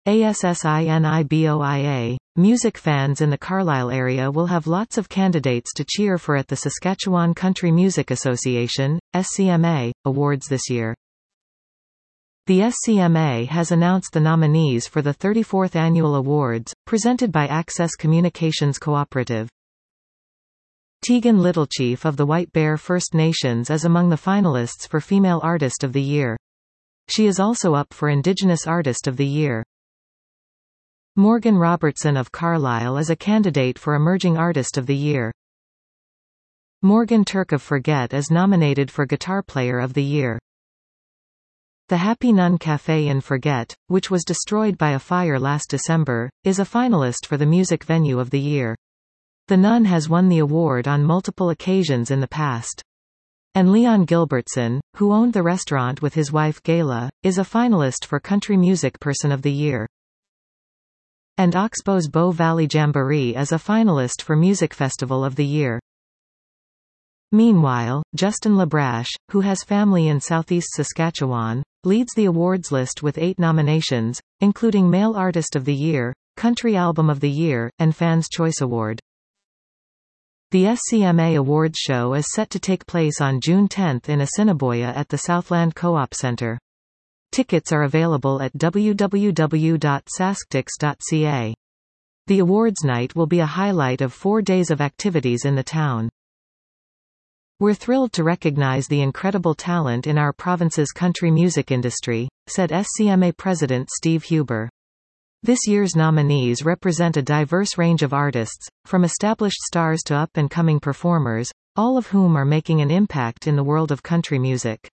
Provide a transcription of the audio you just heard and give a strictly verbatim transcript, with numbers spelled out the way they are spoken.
ASSINIBOIA. Music fans in the Carlisle area will have lots of candidates to cheer for at the Saskatchewan Country Music Association, S C M A, awards this year. The S C M A has announced the nominees for the thirty-fourth Annual Awards, presented by Access Communications Cooperative. Tegan Littlechief of the White Bear First Nations is among the finalists for Female Artist of the Year. She is also up for Indigenous Artist of the Year. Morgan Robertson of Carlisle is a candidate for Emerging Artist of the Year. Morgan Turk of Forget is nominated for Guitar Player of the Year. The Happy Nun Café in Forget, which was destroyed by a fire last December, is a finalist for the Music Venue of the Year. The Nun has won the award on multiple occasions in the past. And Leon Gilbertson, who owned the restaurant with his wife Gayla, is a finalist for Country Music Person of the Year. And Oxbow's Bow Valley Jamboree is a finalist for Music Festival of the Year. Meanwhile, Justin Labrache, who has family in southeast Saskatchewan, leads the awards list with eight nominations, including Male Artist of the Year, Country Album of the Year, and Fans' Choice Award. The S C M A Awards show is set to take place on June tenth in Assiniboia at the Southland Co-op Centre. Tickets are available at w w w dot saskdix dot c a. The awards night will be a highlight of four days of activities in the town. We're thrilled to recognize the incredible talent in our province's country music industry, said S C M A President Steve Huber. This year's nominees represent a diverse range of artists, from established stars to up-and-coming performers, all of whom are making an impact in the world of country music.